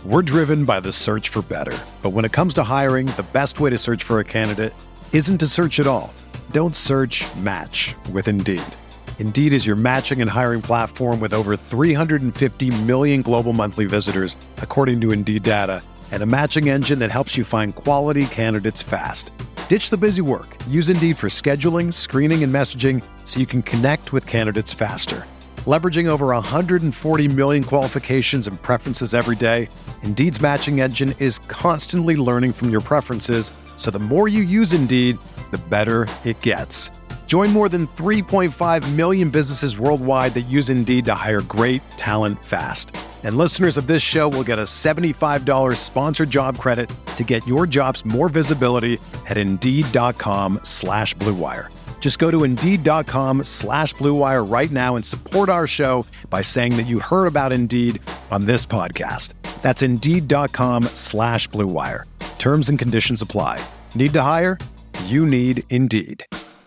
We're driven by the search for better. But when it comes to hiring, the best way to search for a candidate isn't to search at all. Don't search, match with Indeed. Indeed is your matching and hiring platform with over 350 million global monthly visitors, according to Indeed data, and a matching engine that helps you find quality candidates fast. Ditch the busy work. Use Indeed for scheduling, screening, and messaging so you can connect with candidates faster. Leveraging over 140 million qualifications and preferences every day, Indeed's matching engine is constantly learning from your preferences, so the more you use Indeed, the better it gets. Join more than 3.5 million businesses worldwide that use Indeed to hire great talent fast. And listeners of this show will get a $75 sponsored job credit to get your jobs more visibility at Indeed.com/Blue Wire. Just go to Indeed.com/Blue Wire right now and support our show by saying that you heard about Indeed on this podcast. That's Indeed.com/Blue Wire. Terms and conditions apply. Need to hire? You need Indeed.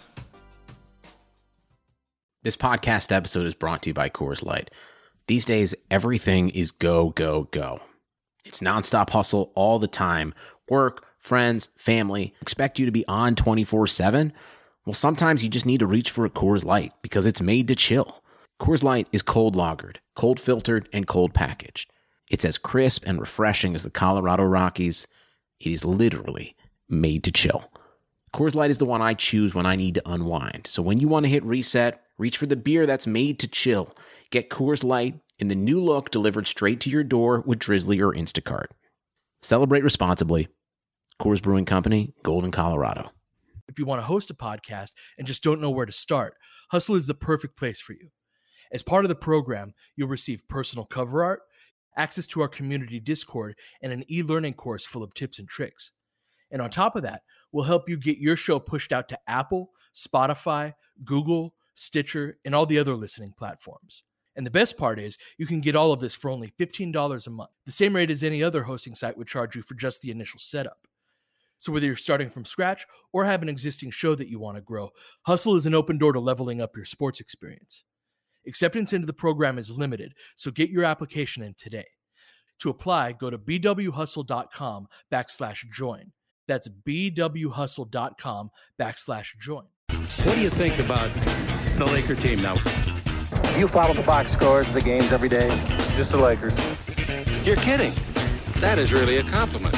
This podcast episode is brought to you by Coors Light. These days, everything is go, go, go. It's nonstop hustle all the time. Work, friends, family expect you to be on 24/7. Well, sometimes you just need to reach for a Coors Light because it's made to chill. Coors Light is cold lagered, cold filtered, and cold packaged. It's as crisp and refreshing as the Colorado Rockies. It is literally made to chill. Coors Light is the one I choose when I need to unwind. So when you want to hit reset, reach for the beer that's made to chill. Get Coors Light in the new look delivered straight to your door with Drizzly or Instacart. Celebrate responsibly. Coors Brewing Company, Golden, Colorado. If you want to host a podcast and just don't know where to start, Hustle is the perfect place for you. As part of the program, you'll receive personal cover art, access to our community Discord, and an e-learning course full of tips and tricks. And on top of that, we'll help you get your show pushed out to Apple, Spotify, Google, Stitcher, and all the other listening platforms. And the best part is you can get all of this for only $15 a month, the same rate as any other hosting site would charge you for just the initial setup. So whether you're starting from scratch or have an existing show that you want to grow, Hustle is an open door to leveling up your sports experience. Acceptance into the program is limited, so get your application in today. To apply, go to bwhustle.com/join. That's bwhustle.com/join. What do you think about the Laker team now? You follow the box scores of the games every day? Just the Lakers. You're kidding. That is really a compliment.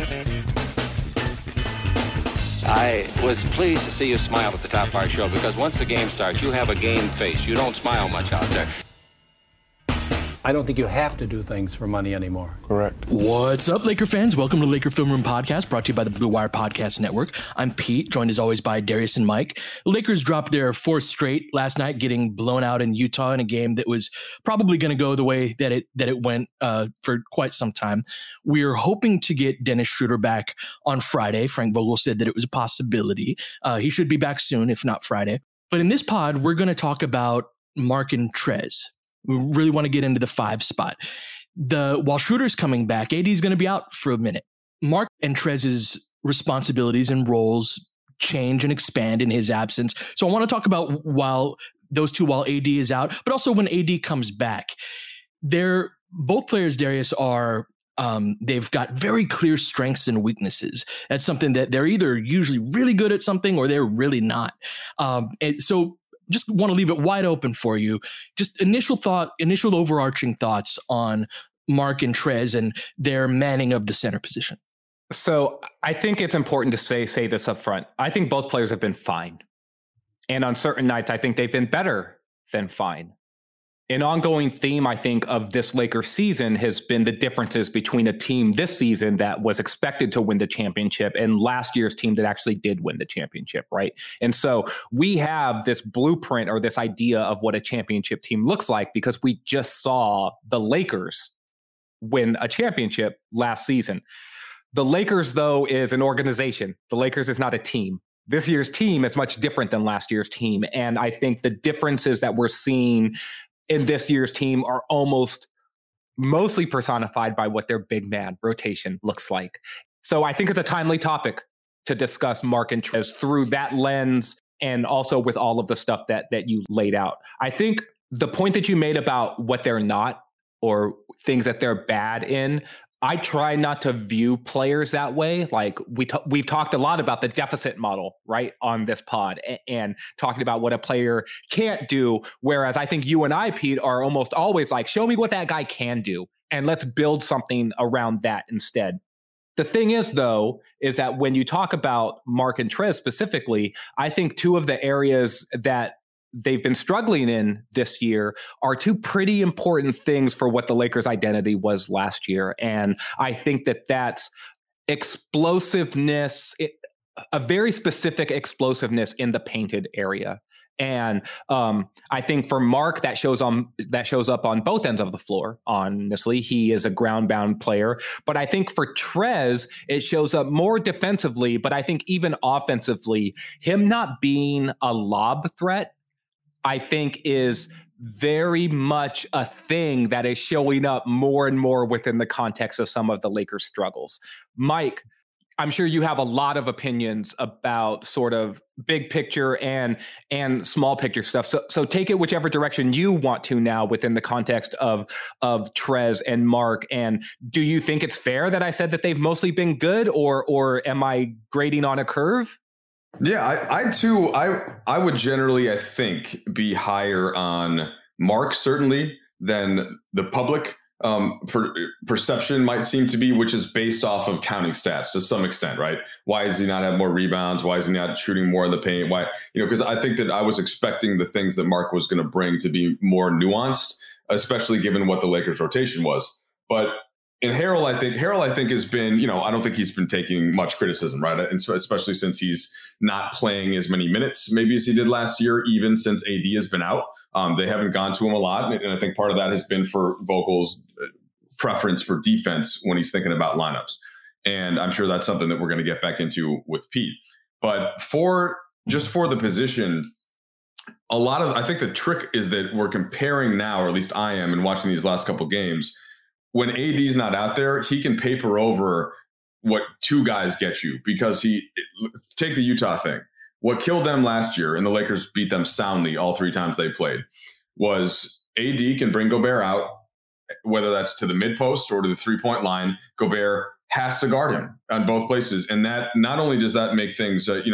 I was pleased to see you smile at the top of our show because once the game starts, you have a game face. You don't smile much out there. I don't think you have to do things for money anymore. Correct. What's up, Laker fans? Welcome to Laker Film Room Podcast, brought to you by the Blue Wire Podcast Network. I'm Pete, joined as always by Darius and Mike. The Lakers dropped their fourth straight last night, getting blown out in Utah in a game that was probably going to go the way that it went for quite some time. We're hoping to get Dennis Schroeder back on Friday. Frank Vogel said that it was a possibility. He should be back soon, if not Friday. But in this pod, we're going to talk about Markieff Trez. We really want to get into the 5 spot. While Schroeder's coming back, AD is going to be out for a minute. Mark and Trez's responsibilities and roles change and expand in his absence. So I want to talk about while AD is out, but also when AD comes back. Both players, Darius, are they've got very clear strengths and weaknesses. That's something that they're either usually really good at something or they're really not. And so just want to leave it wide open for you. Just initial overarching thoughts on Mark and Trez and their manning of the center position. So I think it's important to say this up front. I think both players have been fine. And on certain nights, I think they've been better than fine. An ongoing theme, I think, of this Lakers season has been the differences between a team this season that was expected to win the championship and last year's team that actually did win the championship, right? And so we have this blueprint or this idea of what a championship team looks like because we just saw the Lakers win a championship last season. The Lakers, though, is an organization. The Lakers is not a team. This year's team is much different than last year's team. And I think the differences that we're seeing in this year's team are almost mostly personified by what their big man rotation looks like. So I think it's a timely topic to discuss Mark and Trez through that lens and also with all of the stuff that you laid out. I think the point that you made about what they're not or things that they're bad in, I try not to view players that way. Like we've talked a lot about the deficit model, right, on this pod, and talking about what a player can't do. Whereas I think you and I, Pete, are almost always like, show me what that guy can do, and let's build something around that instead. The thing is, though, is that when you talk about Mark and Trez specifically, I think two of the areas that they've been struggling in this year are two pretty important things for what the Lakers' identity was last year. And I think that that's explosiveness, a very specific explosiveness in the painted area. And I think for Mark, that shows up on both ends of the floor. Honestly, he is a ground-bound player. But I think for Trez, it shows up more defensively. But I think even offensively, him not being a lob threat, I think is very much a thing that is showing up more and more within the context of some of the Lakers' struggles. Mike, I'm sure you have a lot of opinions about sort of big picture and small picture stuff. So take it whichever direction you want to now within the context of Trez and Mark. And do you think it's fair that I said that they've mostly been good, or am I grading on a curve? Yeah, I too, I would generally, I think, be higher on Mark, certainly, than the public perception might seem to be, which is based off of counting stats to some extent, right? Why does he not have more rebounds? Why is he not shooting more in the paint? Why, because I think that I was expecting the things that Mark was going to bring to be more nuanced, especially given what the Lakers rotation was. But in Harrell, I think has been, I don't think he's been taking much criticism, right? And especially since he's not playing as many minutes maybe as he did last year, even since AD has been out. They haven't gone to him a lot. And I think part of that has been for Vogel's preference for defense when he's thinking about lineups. And I'm sure that's something that we're going to get back into with Pete. But for the position, I think the trick is that we're comparing now, or at least I am, and watching these last couple games, when AD's not out there, he can paper over what two guys get you, because take the Utah thing. What killed them last year, and the Lakers beat them soundly all three times they played, was AD can bring Gobert out, whether that's to the mid post or to the 3-point line. Gobert has to guard him on both places. And that not only does that make things, AD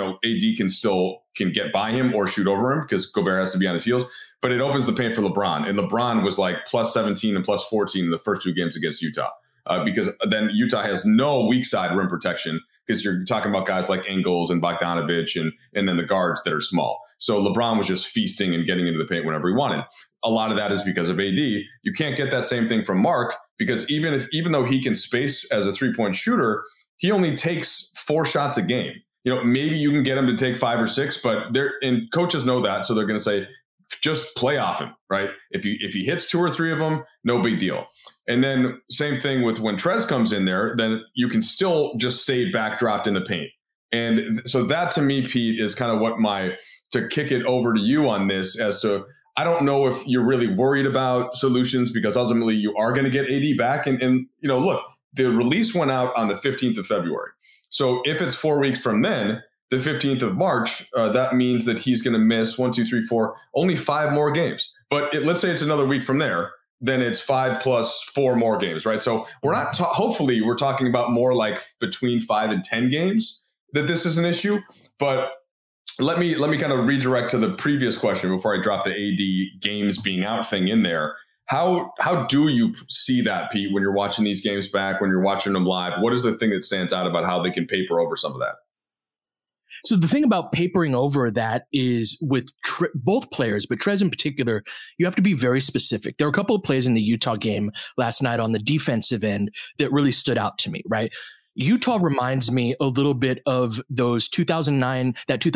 can get by him or shoot over him because Gobert has to be on his heels, but it opens the paint for LeBron. And LeBron was like plus 17 and plus 14 in the first two games against Utah. Because then Utah has no weak side rim protection, because you're talking about guys like Ingles and Bogdanovich and then the guards that are small. So LeBron was just feasting and getting into the paint whenever he wanted. A lot of that is because of AD. You can't get that same thing from Mark, because even though he can space as a 3-point shooter, he only takes 4 shots a game. Maybe you can get him to take 5 or 6, but and coaches know that, so they're going to say, just play off him, right? If he hits 2 or 3 of them, no big deal. And then same thing with when Trez comes in there, then you can still just stay backdropped in the paint. And so that to me, Pete, is kind of what to kick it over to you on this as to, I don't know if you're really worried about solutions, because ultimately you are going to get AD back. And look, the release went out on the 15th of February. So if it's 4 weeks from then, the 15th of March, that means that he's going to miss 1, 2, 3, 4, only 5 more games. But let's say it's another week from there, then it's 5 plus 4 more games, right? So we're not, hopefully we're talking about more like between 5 and 10 games that this is an issue. But let me kind of redirect to the previous question before I drop the AD games being out thing in there. How do you see that, Pete, when you're watching these games back, when you're watching them live? What is the thing that stands out about how they can paper over some of that? So the thing about papering over that is with both players, but Trez in particular, you have to be very specific. There were a couple of plays in the Utah game last night on the defensive end that really stood out to me, right? Utah reminds me a little bit of those 2009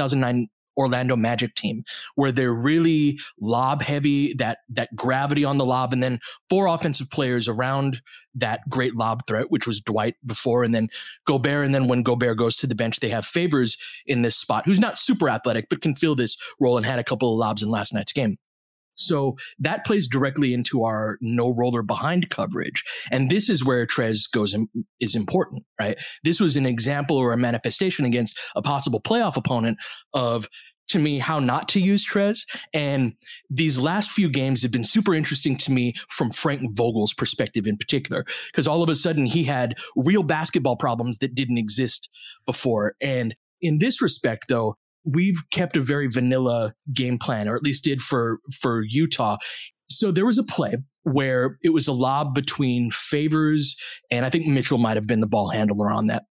Orlando Magic team, where they're really lob heavy, that gravity on the lob, and then 4 offensive players around that great lob threat, which was Dwight before, and then Gobert. And then when Gobert goes to the bench, they have Favors in this spot, who's not super athletic, but can fill this role and had a couple of lobs in last night's game. So that plays directly into our no roller behind coverage. And this is where Trez is important, right? This was an example or a manifestation against a possible playoff opponent of to me how not to use Trez. And these last few games have been super interesting to me from Frank Vogel's perspective in particular, because all of a sudden he had real basketball problems that didn't exist before. And in this respect, though, we've kept a very vanilla game plan, or at least did for Utah. So there was a play where it was a lob between Favors, and I think Mitchell might have been the ball handler on that.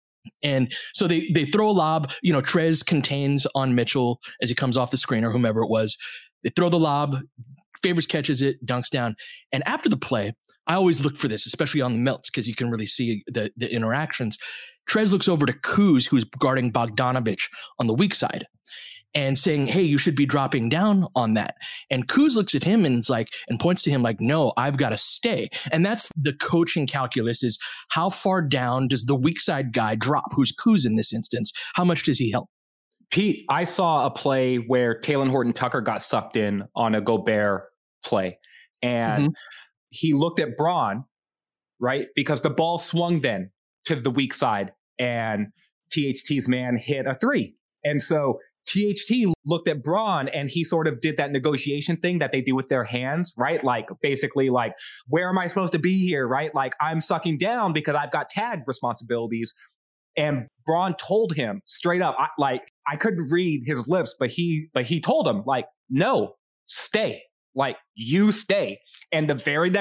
And so they throw a lob, Trez contains on Mitchell as he comes off the screen or whomever it was. They throw the lob, Favors catches it, dunks down. And after the play, I always look for this, especially on the melts, because you can really see the interactions. Trez looks over to Kuz, who's guarding Bogdanovic on the weak side, and saying, hey, you should be dropping down on that. And Kuz looks at him and points to him like, no, I've got to stay. And that's the coaching calculus, is how far down does the weak side guy drop, who's Kuz in this instance? How much does he help? Pete, I saw a play where Talen Horton-Tucker got sucked in on a Gobert play. And he looked at Braun, right? Because the ball swung then to the weak side and THT's man hit a three. And so THT looked at Braun and he sort of did that negotiation thing that they do with their hands, right? Like basically like, where am I supposed to be here, right? Like I'm sucking down because I've got tag responsibilities. And Braun told him straight up, I couldn't read his lips, but he told him like, no, stay. Like you stay. And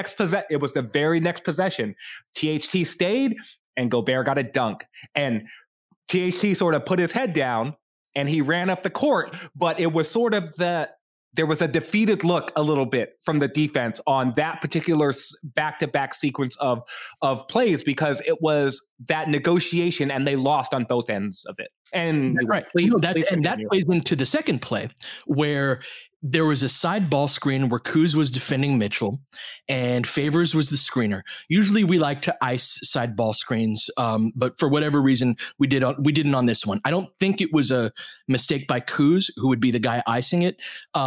it was the very next possession. THT stayed and Gobert got a dunk. And THT sort of put his head down and he ran up the court, but it was sort of there was a defeated look a little bit from the defense on that particular back-to-back sequence of plays, because it was that negotiation and they lost on both ends of it. And right. That plays into the second play where there was a side ball screen where Kuz was defending Mitchell and Favors was the screener. Usually we like to ice side ball screens, but for whatever reason we didn't on this one. I don't think it was a mistake by Kuz, who would be the guy icing it,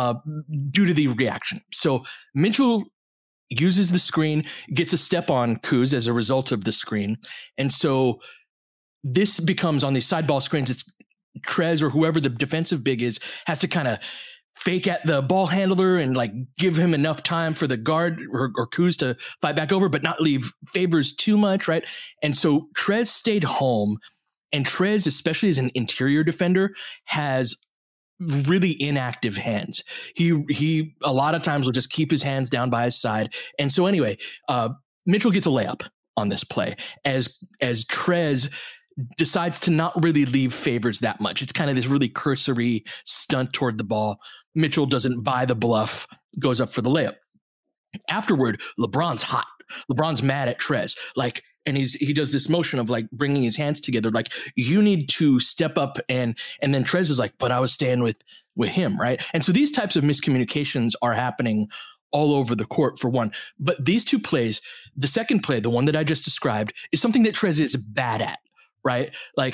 due to the reaction. So Mitchell uses the screen, gets a step on Kuz as a result of the screen. And so this becomes, on these side ball screens, it's Trez or whoever the defensive big is has to kind of fake at the ball handler and like give him enough time for the guard or Kuz to fight back over, but not leave Favors too much, right? And so Trez stayed home, and Trez, especially as an interior defender, has really inactive hands. He a lot of times will just keep his hands down by his side. And so anyway, Mitchell gets a layup on this play as Trez decides to not really leave Favors that much. It's kind of this really cursory stunt toward the ball. Mitchell doesn't buy the bluff, goes up for the layup. Afterward, LeBron's hot. LeBron's mad at Trez. And he does this motion of like bringing his hands together, like, you need to step up. And then Trez is like, but I was staying with him, right? And so these types of miscommunications are happening all over the court, for one. But these two plays, the second play, the one that I just described, is something that Trez is bad at, right? Like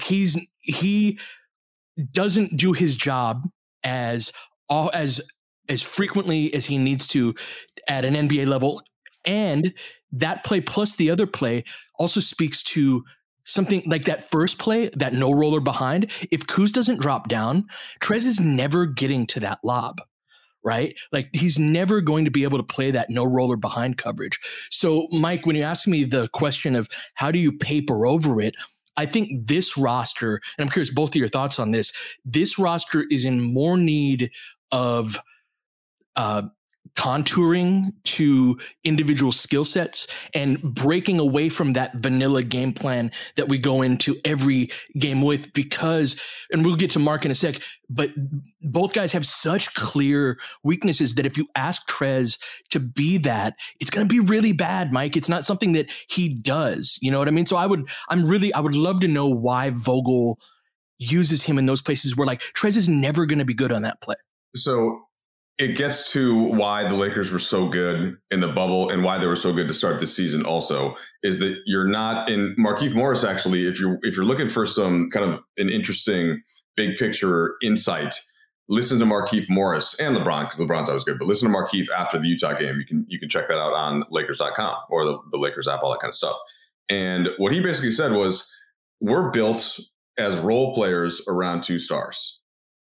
he doesn't do his job as frequently as he needs to at an NBA level. And that play plus the other play also speaks to something like that first play, that no roller behind. If Kuz doesn't drop down, Trez is never getting to that lob, right? Like he's never going to be able to play that no roller behind coverage. So Mike, when you ask me the question of how do you paper over it, I think this roster, and I'm curious both of your thoughts on this roster is in more need of contouring to individual skill sets and breaking away from that vanilla game plan that we go into every game with, because, and we'll get to Mark in a sec, but both guys have such clear weaknesses that if you ask Trez to be that, it's going to be really bad, Mike. It's not something that he does. You know what I mean? So I would love to know why Vogel uses him in those places where like Trez is never going to be good on that play. So it gets to why the Lakers were so good in the bubble and why they were so good to start this season also, is that you're not in Markieff Morris. Actually, if you're looking for some kind of an interesting big picture insight, listen to Markieff Morris and LeBron, because LeBron's always good, but listen to Markieff after the Utah game. You can check that out on Lakers.com or the Lakers app, all that kind of stuff. And what he basically said was, we're built as role players around two stars.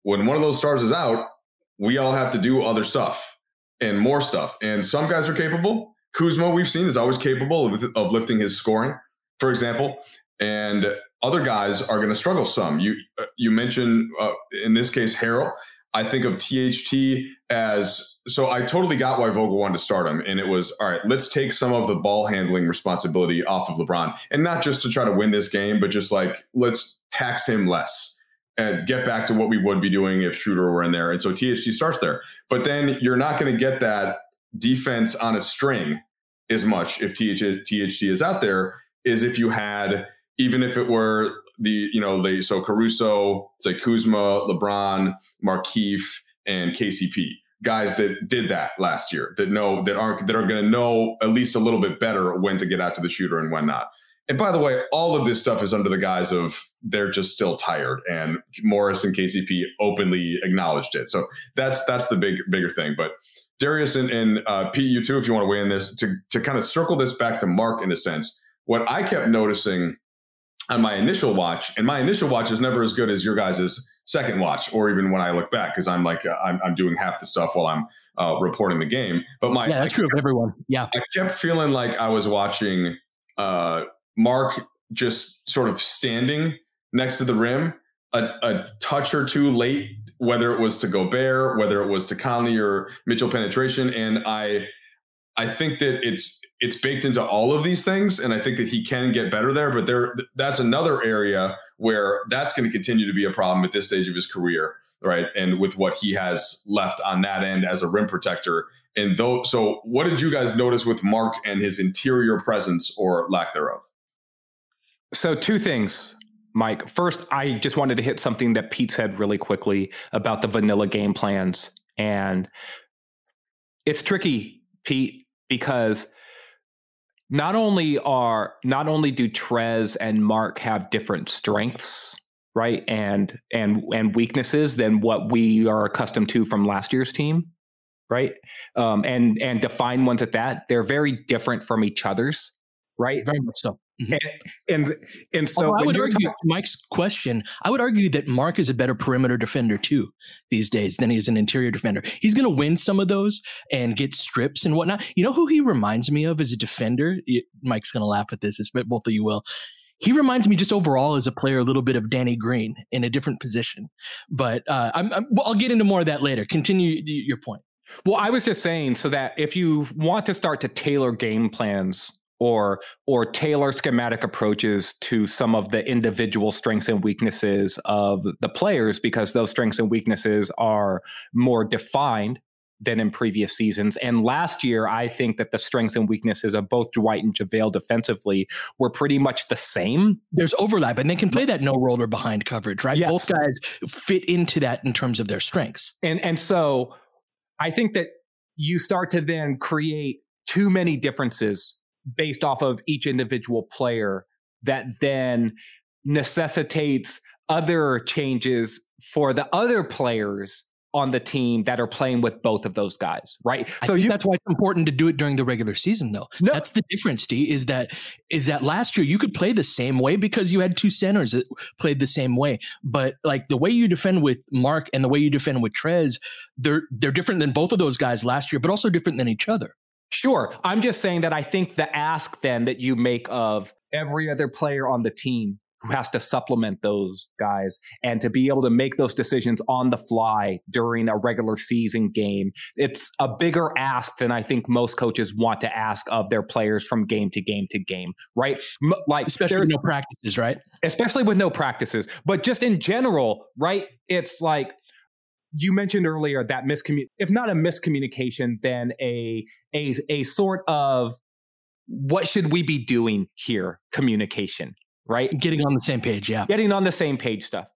when one of those stars is out, we all have to do other stuff and more stuff. And some guys are capable. Kuzma, we've seen, is always capable of lifting his scoring, for example. And other guys are going to struggle some. You mentioned, in this case, Harrell. I think of THT as, so I totally got why Vogel wanted to start him. And it was, all right, let's take some of the ball handling responsibility off of LeBron. And not just to try to win this game, but just like, let's tax him less and get back to what we would be doing if Schroeder were in there. And so THT starts there. But then you're not going to get that defense on a string as much if THT is out there as if you had, even if it were so Caruso, say Kuzma, LeBron, Markieff, and KCP, guys that did that last year, that are going to know at least a little bit better when to get out to the shooter and when not. And by the way, all of this stuff is under the guise of they're just still tired, and Morris and KCP openly acknowledged it. So that's the bigger thing. But Darius and Pete, you too, if you want to weigh in this, to kind of circle this back to Mark in a sense, what I kept noticing on my initial watch, and my initial watch is never as good as your guys' second watch, or even when I look back, because I'm like, I'm doing half the stuff while I'm reporting the game. But that's true of everyone. Yeah. I kept feeling like I was watching Mark just sort of standing next to the rim a touch or two late, whether it was to Gobert, whether it was to Conley or Mitchell penetration. And I think that it's baked into all of these things, and I think that he can get better there. But that's another area where that's going to continue to be a problem at this stage of his career, right? And with what he has left on that end as a rim protector. And so what did you guys notice with Mark and his interior presence or lack thereof? So two things, Mike. First, I just wanted to hit something that Pete said really quickly about the vanilla game plans. And it's tricky, Pete, because not only do Trez and Mark have different strengths, right, and weaknesses than what we are accustomed to from last year's team, right, and defined ones at that. They're very different from each other's, right? Very much so. Mm-hmm. And so I would argue, Mike's question, I would argue that Mark is a better perimeter defender too these days than he is an interior defender. He's going to win some of those and get strips and whatnot. You know who he reminds me of as a defender? Mike's going to laugh at this, but both of you will. He reminds me just overall as a player a little bit of Danny Green in a different position. But I'll get into more of that later. Continue your point. Well, I was just saying so that if you want to start to tailor game plans or tailor schematic approaches to some of the individual strengths and weaknesses of the players, because those strengths and weaknesses are more defined than in previous seasons. And last year, I think that the strengths and weaknesses of both Dwight and JaVale defensively were pretty much the same. There's overlap, and they can play that no roller behind coverage, right? Yes. Both guys fit into that in terms of their strengths. And so I think that you start to then create too many differences based off of each individual player that then necessitates other changes for the other players on the team that are playing with both of those guys, right? So that's why it's important to do it during the regular season, though. No. That's the difference, D, is that last year you could play the same way because you had two centers that played the same way. But like the way you defend with Mark and the way you defend with Trez, they're different than both of those guys last year, but also different than each other. Sure. I'm just saying that I think the ask then that you make of every other player on the team who has to supplement those guys and to be able to make those decisions on the fly during a regular season game, it's a bigger ask than I think most coaches want to ask of their players from game to game to game, right? Like especially with no practices, right? Especially with no practices. But just in general, right? It's like, you mentioned earlier that if not a miscommunication, then a sort of what should we be doing here communication, right? Getting on the same page, yeah. Getting on the same page stuff.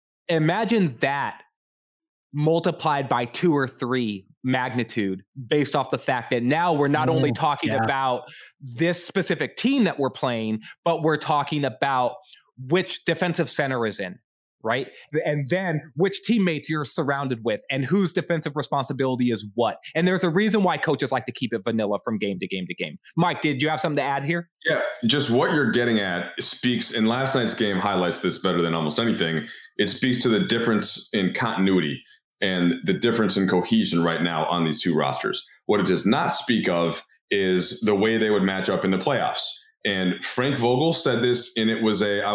Imagine that multiplied by 2 or 3 magnitude based off the fact that now we're not only talking about this specific team that we're playing, but we're talking about which defensive center is in. Right. And then which teammates you're surrounded with and whose defensive responsibility is what. And there's a reason why coaches like to keep it vanilla from game to game to game. Mike, did you have something to add here? Yeah, just what you're getting at speaks, and last night's game highlights this better than almost anything, it speaks to the difference in continuity and the difference in cohesion right now on these two rosters. What it does not speak of is the way they would match up in the playoffs. And Frank Vogel said this, and it was I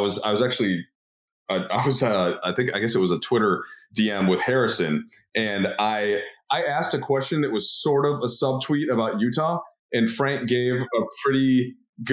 guess it was a Twitter DM with Harrison, and I asked a question that was sort of a subtweet about Utah, and Frank gave a pretty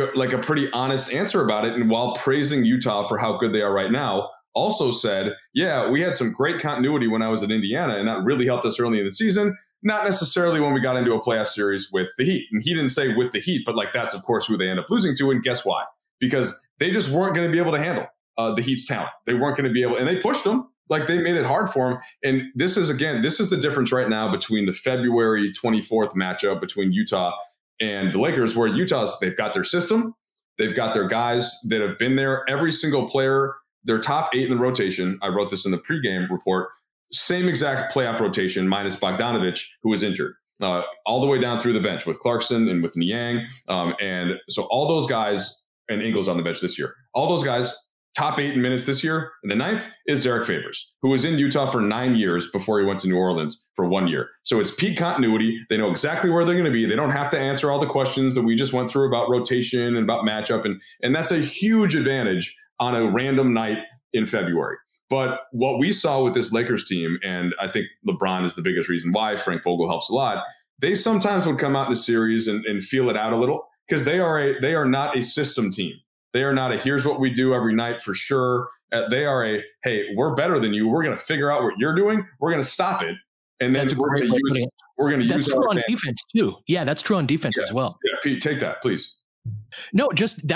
honest answer about it. And while praising Utah for how good they are right now, also said, yeah, we had some great continuity when I was at Indiana, and that really helped us early in the season. Not necessarily when we got into a playoff series with the Heat. And he didn't say with the Heat, but that's, of course, who they end up losing to. And guess why? Because they just weren't going to be able to handle the Heat's talent. They weren't going to be able, and they pushed them. They made it hard for them. And this is the difference right now between the February 24th matchup between Utah and the Lakers, where they've got their system. They've got their guys that have been there. Every single player, their top 8 in the rotation. I wrote this in the pregame report. Same exact playoff rotation minus Bogdanovic, who was injured, all the way down through the bench with Clarkson and with Niang. And so all those guys, and Ingles on the bench this year, all those guys, top 8 in minutes this year. And the 9th is Derek Favors, who was in Utah for 9 years before he went to New Orleans for 1 year. So it's peak continuity. They know exactly where they're going to be. They don't have to answer all the questions that we just went through about rotation and about matchup. And that's a huge advantage on a random night in February. But what we saw with this Lakers team, and I think LeBron is the biggest reason why Frank Vogel helps a lot, they sometimes would come out in a series and feel it out a little, because they are not a system team. They are not a here's what we do every night for sure. They are a, hey, we're better than you. We're going to figure out what you're doing. We're going to stop it. And then we're going to use That's true on defense too. Yeah, that's true on defense as well. Yeah, Pete, take that, please. No,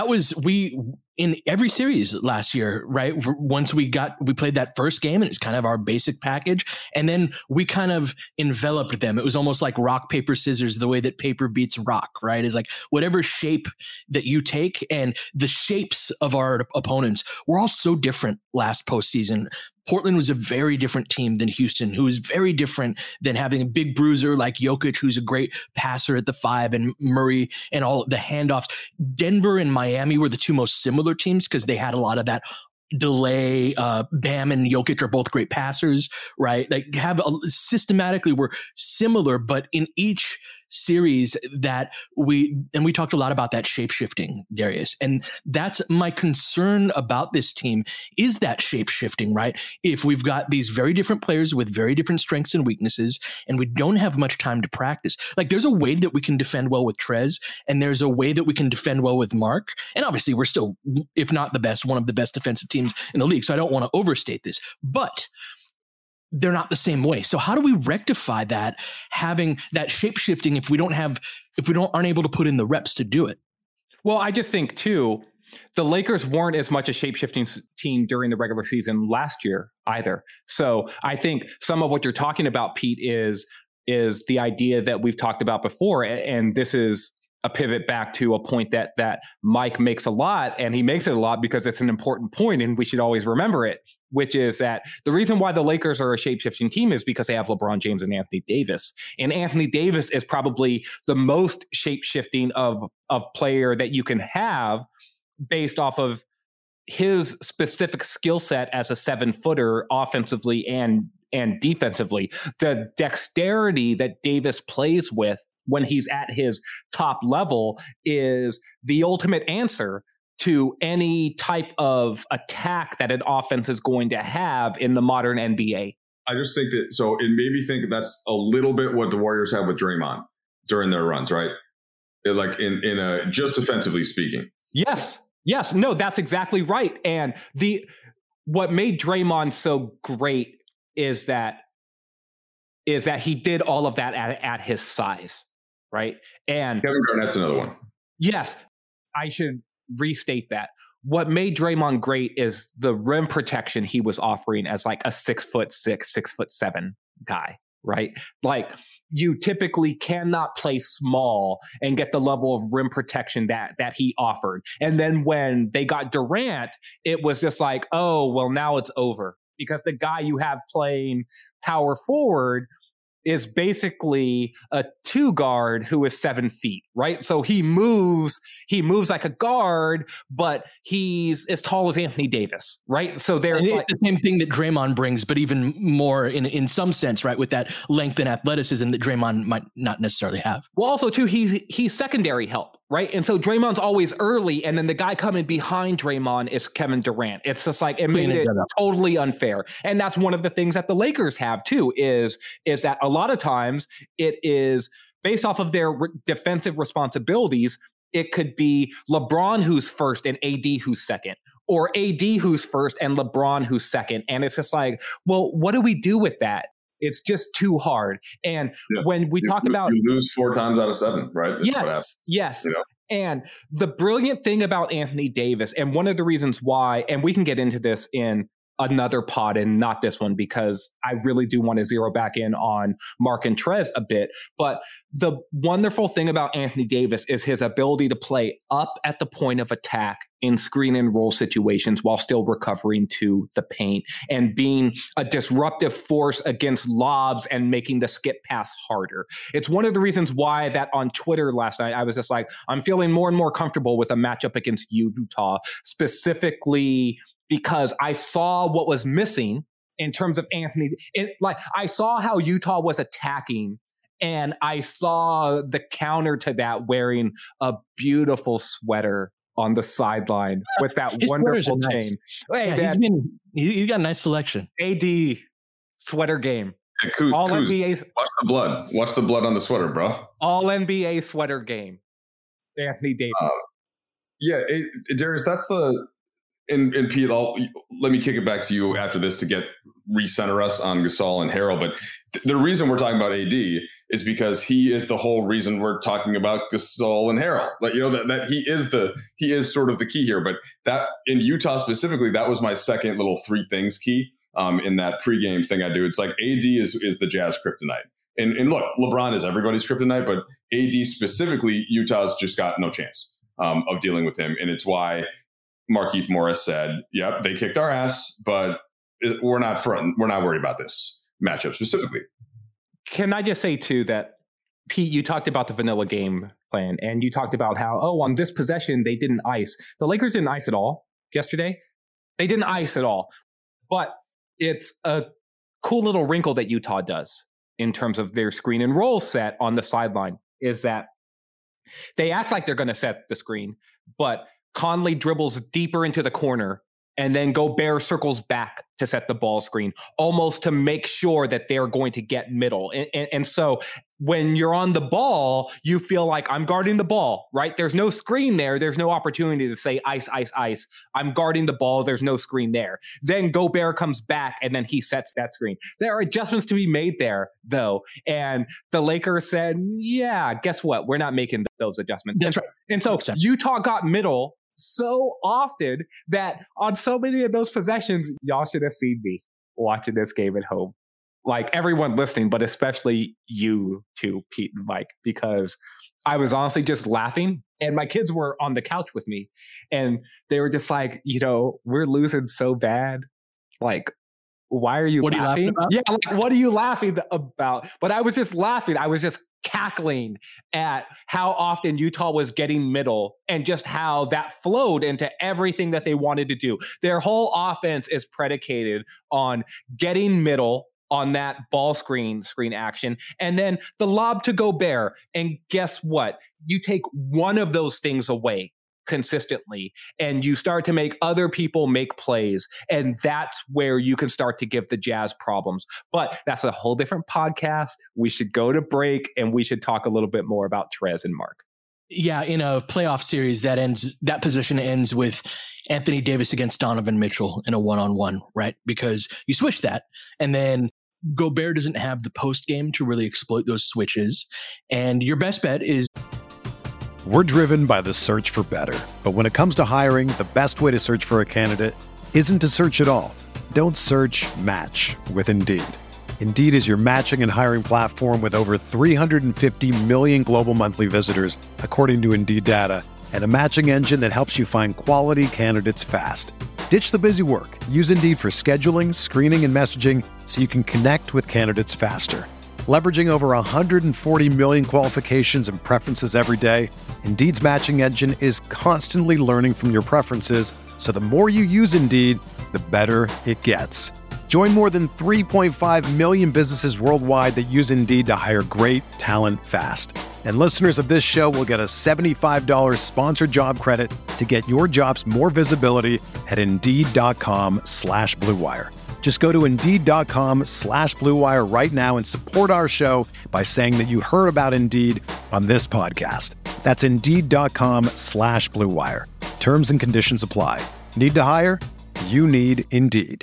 we in every series last year, right? Once we played that first game, and it's kind of our basic package, and then we kind of enveloped them. It was almost like rock, paper, scissors, the way that paper beats rock, right? Is like whatever shape that you take, and the shapes of our opponents were all so different last postseason. Portland was a very different team than Houston, who is very different than having a big bruiser like Jokic, who's a great passer at the 5, and Murray and all the handoffs. Denver and Miami were the two most similar teams because they had a lot of that delay. Bam and Jokic are both great passers, right? Systematically we're similar, but in each series that we talked a lot about that shape shifting, Darius, and that's my concern about this team, is that shape shifting, right? If we've got these very different players with very different strengths and weaknesses, and we don't have much time to practice, there's a way that we can defend well with Trez, and there's a way that we can defend well with Mark, and obviously we're still, if not the best, one of the best defensive teams in the league, so I don't want to overstate this, but they're not the same way. So how do we rectify that, having that shape shifting, if we aren't able to put in the reps to do it? Well, I just think too, the Lakers weren't as much a shape shifting team during the regular season last year either. So I think some of what you're talking about, Pete, is the idea that we've talked about before. And this is a pivot back to a point that Mike makes a lot, and he makes it a lot because it's an important point and we should always remember it, which is that the reason why the Lakers are a shape-shifting team is because they have LeBron James and Anthony Davis. And Anthony Davis is probably the most shape-shifting of player that you can have based off of his specific skill set as a 7-footer offensively and defensively. The dexterity that Davis plays with when he's at his top level is the ultimate answer to any type of attack that an offense is going to have in the modern NBA. I just think that, so it made me think that's a little bit what the Warriors have with Draymond during their runs, right? Like in a, just defensively speaking. Yes. No, that's exactly right. And what made Draymond so great is that he did all of that at his size, right? And Kevin Garnett's another one. Yes, I should restate that. What made Draymond great is the rim protection he was offering as like a 6'6", 6'7" guy, right? Like, you typically cannot play small and get the level of rim protection that he offered. And then when they got Durant, it was just like, oh, well, now it's over, because the guy you have playing power forward is basically a 2 guard who is 7 feet, right? So he moves like a guard, but he's as tall as Anthony Davis, right? So they're like, the same thing that Draymond brings, but even more in some sense, right? With that length and athleticism that Draymond might not necessarily have. Well, also too, he's secondary help, right? And so Draymond's always early, and then the guy coming behind Draymond is Kevin Durant. It's just like, it made it totally unfair. And that's one of the things that the Lakers have too, is that a lot of times it is based off of their defensive responsibilities. It could be LeBron who's first and AD who's second, or AD who's first and LeBron who's second. And it's just like, well, what do we do with that? It's just too hard. And when we talk about, you lose 4 times out of 7, right? That's yes. You know? And the brilliant thing about Anthony Davis, and one of the reasons why, and we can get into this in another pod and not this one, because I really do want to zero back in on Mark and Trez a bit. But the wonderful thing about Anthony Davis is his ability to play up at the point of attack in screen and roll situations while still recovering to the paint and being a disruptive force against lobs and making the skip pass harder. It's one of the reasons why that on Twitter last night, I was just like, I'm feeling more and more comfortable with a matchup against Utah, specifically because I saw what was missing in terms of Anthony. I saw how Utah was attacking, and I saw the counter to that wearing a beautiful sweater on the sideline with that wonderful chain. Nice. Hey, he's got a nice selection. AD sweater game. Yeah, all NBA. Watch the blood. Watch the blood on the sweater, bro. All NBA sweater game. Anthony Davis. Darius, that's the. And Pete, let me kick it back to you after this to recenter us on Gasol and Harrell. But the reason we're talking about AD is because he is the whole reason we're talking about Gasol and Harrell. Like, you know, that he is sort of the key here. But that in Utah specifically, that was my second little 3 things key in that pregame thing I do. It's like AD is the Jazz kryptonite. And look, LeBron is everybody's kryptonite, but AD specifically, Utah's just got no chance of dealing with him. And it's why Markieff Morris said, yep, they kicked our ass, but we're not worried about this matchup specifically. Can I just say, too, that, Pete, you talked about the vanilla game plan, and you talked about how, on this possession, they didn't ice. The Lakers didn't ice at all yesterday. They didn't ice at all. But it's a cool little wrinkle that Utah does in terms of their screen and roll set on the sideline, is that they act like they're going to set the screen, but Conley dribbles deeper into the corner, and then Gobert circles back to set the ball screen, almost to make sure that they're going to get middle. And so when you're on the ball, you feel like I'm guarding the ball, right? There's no screen there. There's no opportunity to say ice, ice, ice. I'm guarding the ball. There's no screen there. Then Gobert comes back, and then he sets that screen. There are adjustments to be made there, though. And the Lakers said, yeah, guess what? We're not making those adjustments. That's right. And so Utah got middle so often that on so many of those possessions, y'all should have seen me watching this game at home. Like everyone listening, but especially you two, Pete and Mike, because I was honestly just laughing, and my kids were on the couch with me, and they were just like, we're losing so bad. Like, why are you laughing? Are you laughing about? Yeah, like, what are you laughing about? But I was just laughing. I was just cackling at how often Utah was getting middle and just how that flowed into everything that they wanted to do. Their whole offense is predicated on getting middle on that ball screen action, and then the lob to Gobert. And guess what? You take one of those things away consistently, and you start to make other people make plays, and that's where you can start to give the Jazz problems. But that's a whole different podcast. We should go to break, and we should talk a little bit more about Trez and Mark. Yeah, in a playoff series, that position ends with Anthony Davis against Donovan Mitchell in a one-on-one, right? Because you switch that, and then Gobert doesn't have the post game to really exploit those switches, and your best bet is. We're driven by the search for better. But when it comes to hiring, the best way to search for a candidate isn't to search at all. Don't search, match with Indeed. Indeed is your matching and hiring platform with over 350 million global monthly visitors, according to Indeed data, and a matching engine that helps you find quality candidates fast. Ditch the busy work. Use Indeed for scheduling, screening, and messaging so you can connect with candidates faster. Leveraging over 140 million qualifications and preferences every day, Indeed's matching engine is constantly learning from your preferences, so the more you use Indeed, the better it gets. Join more than 3.5 million businesses worldwide that use Indeed to hire great talent fast. And listeners of this show will get a $75 sponsored job credit to get your jobs more visibility at Indeed.com/Blue Wire. Just go to Indeed.com/Blue Wire right now and support our show by saying that you heard about Indeed on this podcast. That's Indeed.com/Blue Wire. Terms and conditions apply. Need to hire? You need Indeed.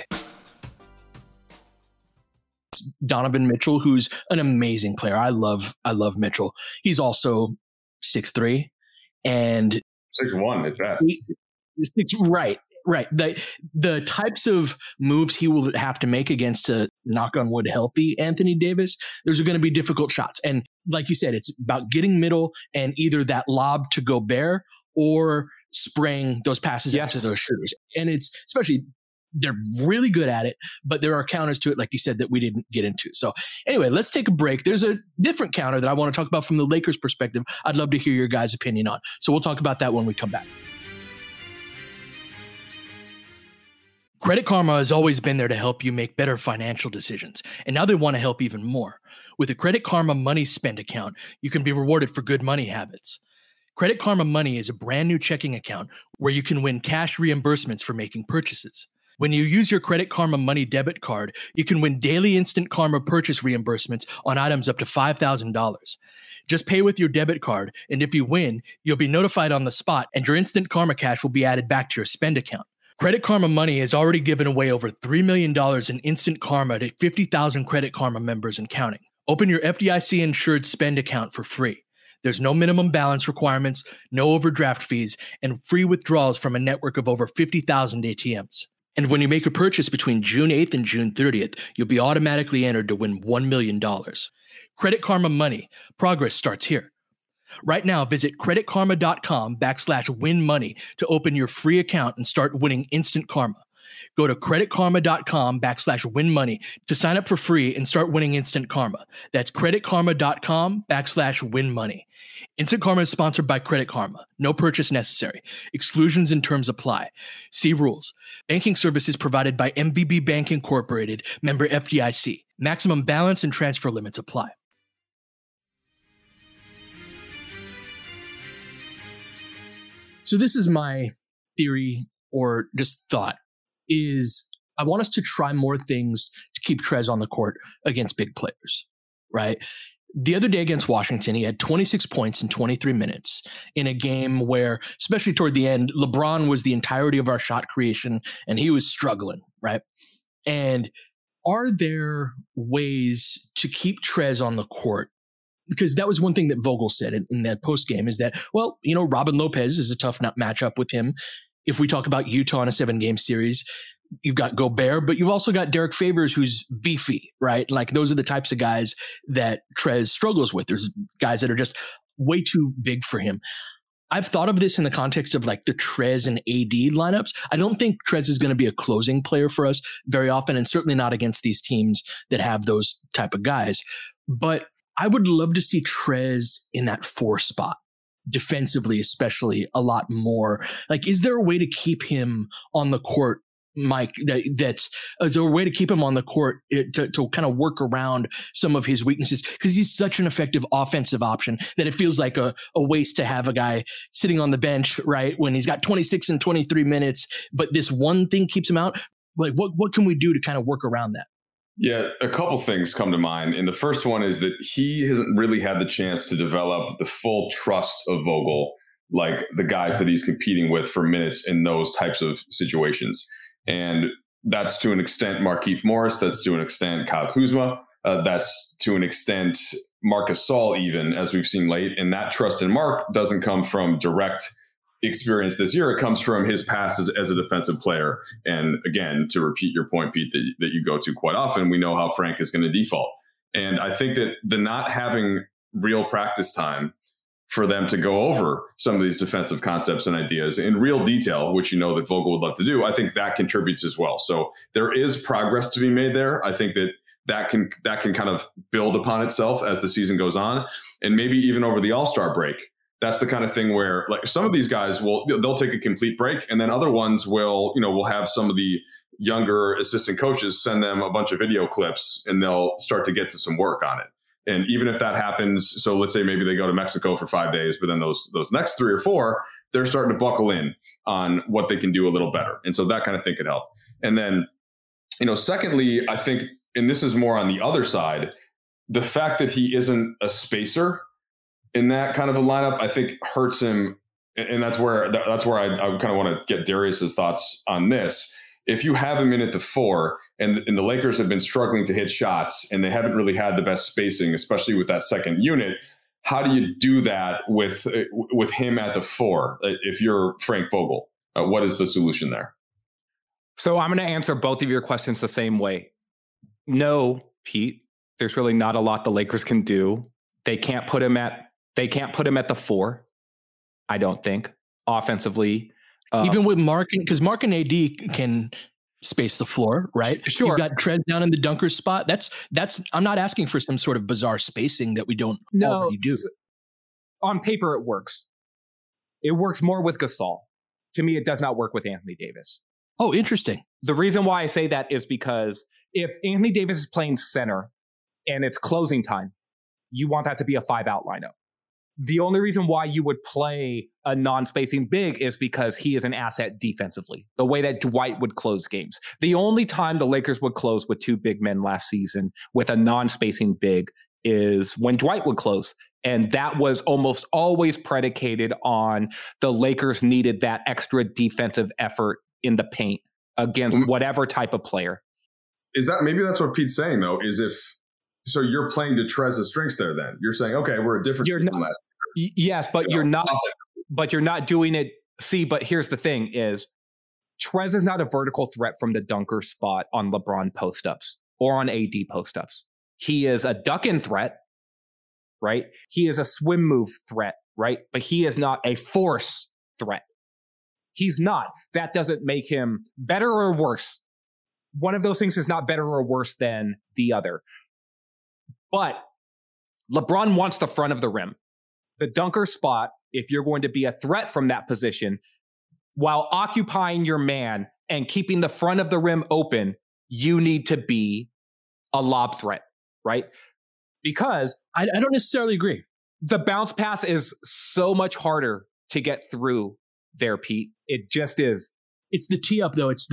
Donovan Mitchell, who's an amazing player. I love Mitchell. He's also 6'3" and 6'1" at best. Right. The types of moves he will have to make against a knock on wood healthy Anthony Davis, those are going to be difficult shots. And like you said, it's about getting middle and either that lob to Gobert or spraying those passes out to those shooters. And it's especially they're really good at it, but there are counters to it, like you said, that we didn't get into. So anyway, let's take a break. There's a different counter that I want to talk about from the Lakers' perspective. I'd love to hear your guys' opinion on. So we'll talk about that when we come back. Credit Karma has always been there to help you make better financial decisions, and now they want to help even more. With a Credit Karma Money Spend account, you can be rewarded for good money habits. Credit Karma Money is a brand new checking account where you can win cash reimbursements for making purchases. When you use your Credit Karma Money debit card, you can win daily instant Karma purchase reimbursements on items up to $5,000. Just pay with your debit card, and if you win, you'll be notified on the spot, and your instant Karma cash will be added back to your spend account. Credit Karma Money has already given away over $3 million in instant Karma to 50,000 Credit Karma members and counting. Open your FDIC-insured spend account for free. There's no minimum balance requirements, no overdraft fees, and free withdrawals from a network of over 50,000 ATMs. And when you make a purchase between June 8th and June 30th, you'll be automatically entered to win $1 million. Credit Karma Money. Progress starts here. Right now, visit creditkarma.com/winmoney to open your free account and start winning instant karma. Go to creditkarma.com/winmoney to sign up for free and start winning instant karma. That's creditkarma.com/winmoney. Instant Karma is sponsored by Credit Karma. No purchase necessary. Exclusions and terms apply. See rules. Banking services provided by MVB Bank Incorporated, member FDIC. Maximum balance and transfer limits apply. So this is my theory or just thought, is I want us to try more things to keep Trez on the court against big players, right? The other day against Washington, he had 26 points in 23 minutes in a game where, especially toward the end, LeBron was the entirety of our shot creation and he was struggling, right? And are there ways to keep Trez on the court? Because that was one thing that Vogel said in that post game is that, well, you know, Robin Lopez is a tough matchup with him. If we talk about Utah in a 7-game series, you've got Gobert, but you've also got Derek Favors, who's beefy, right? Like those are the types of guys that Trez struggles with. There's guys that are just way too big for him. I've thought of this in the context of like the Trez and AD lineups. I don't think Trez is going to be a closing player for us very often, and certainly not against these teams that have those type of guys. But I would love to see Trez in that 4 spot. Defensively, especially a lot more. Like, is there a way to keep him on the court, Mike? Is there a way to keep him on the court to kind of work around some of his weaknesses? Because he's such an effective offensive option that it feels like a waste to have a guy sitting on the bench, right? When he's got 26 and 23 minutes, but this one thing keeps him out. Like, what can we do to kind of work around that? Yeah, a couple things come to mind. And the first one is that he hasn't really had the chance to develop the full trust of Vogel, like the guys that he's competing with for minutes in those types of situations. And that's to an extent Markieff Morris, that's to an extent Kyle Kuzma, that's to an extent Marc Gasol even, as we've seen late. And that trust in Mark doesn't come from direct experience this year. It comes from his past as a defensive player. And again, to repeat your point, Pete, that you go to quite often, we know how Frank is going to default. And I think that the not having real practice time for them to go over some of these defensive concepts and ideas in real detail, which you know that Vogel would love to do, I think that contributes as well. So there is progress to be made there. I think that that can kind of build upon itself as the season goes on, and maybe even over the All-Star break. That's the kind of thing where, like, some of these guys they'll take a complete break, and then other ones will have some of the younger assistant coaches send them a bunch of video clips, and they'll start to get to some work on it. And even if that happens, so let's say maybe they go to Mexico for 5 days, but then those next 3 or 4, they're starting to buckle in on what they can do a little better. And so that kind of thing could help. And then, secondly, I think, and this is more on the other side, the fact that he isn't a spacer in that kind of a lineup, I think hurts him. And that's where I kind of want to get Darius's thoughts on this. If you have him in at the 4 and the Lakers have been struggling to hit shots and they haven't really had the best spacing, especially with that second unit, how do you do that with him at the 4? If you're Frank Vogel, what is the solution there? So I'm going to answer both of your questions the same way. No, Pete, there's really not a lot the Lakers can do. They can't put him at the 4. I don't think offensively. Even with Mark, because Mark and AD can space the floor, right? Sure. You've got Trez down in the dunker spot. That's. I'm not asking for some sort of bizarre spacing that we don't already do. On paper, it works. It works more with Gasol. To me, it does not work with Anthony Davis. Oh, interesting. The reason why I say that is because if Anthony Davis is playing center and it's closing time, you want that to be a 5-out lineup. The only reason why you would play a non-spacing big is because he is an asset defensively, the way that Dwight would close games. The only time the Lakers would close with 2 big men last season with a non-spacing big is when Dwight would close. And that was almost always predicated on the Lakers needed that extra defensive effort in the paint against whatever type of player. Is that, maybe that's what Pete's saying though, is so you're playing to Trez's strengths there then. You're saying, okay, we're a different team than last year. Yes, but you're not doing it. See, but here's the thing is Trez is not a vertical threat from the dunker spot on LeBron post-ups or on AD post-ups. He is a duck-in threat, right? He is a swim move threat, right? But he is not a force threat. He's not. That doesn't make him better or worse. One of those things is not better or worse than the other. But LeBron wants the front of the rim. The dunker spot, if you're going to be a threat from that position, while occupying your man and keeping the front of the rim open, you need to be a lob threat, right? Because I don't necessarily agree. The bounce pass is so much harder to get through there, Pete. It just is. It's the tee up though. It's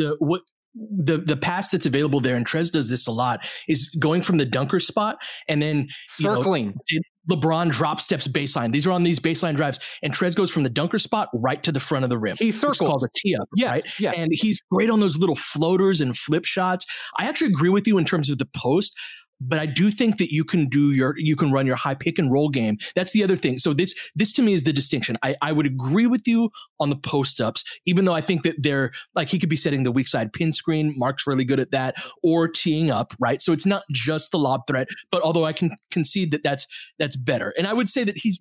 the pass that's available there, and Trez does this a lot, is going from the dunker spot and then circling. LeBron drop steps baseline. These are on these baseline drives, and Trez goes from the dunker spot right to the front of the rim. He circles. It's called a tee up, yes, right? Yeah. And he's great on those little floaters and flip shots. I actually agree with you in terms of the post. But I do think that you can run your high pick and roll game. That's the other thing. So this to me is the distinction. I would agree with you on the post ups, even though I think that they're like, he could be setting the weak side pin screen. Mark's really good at that, or teeing up, right? So it's not just the lob threat, but although I can concede that that's better. And I would say that he's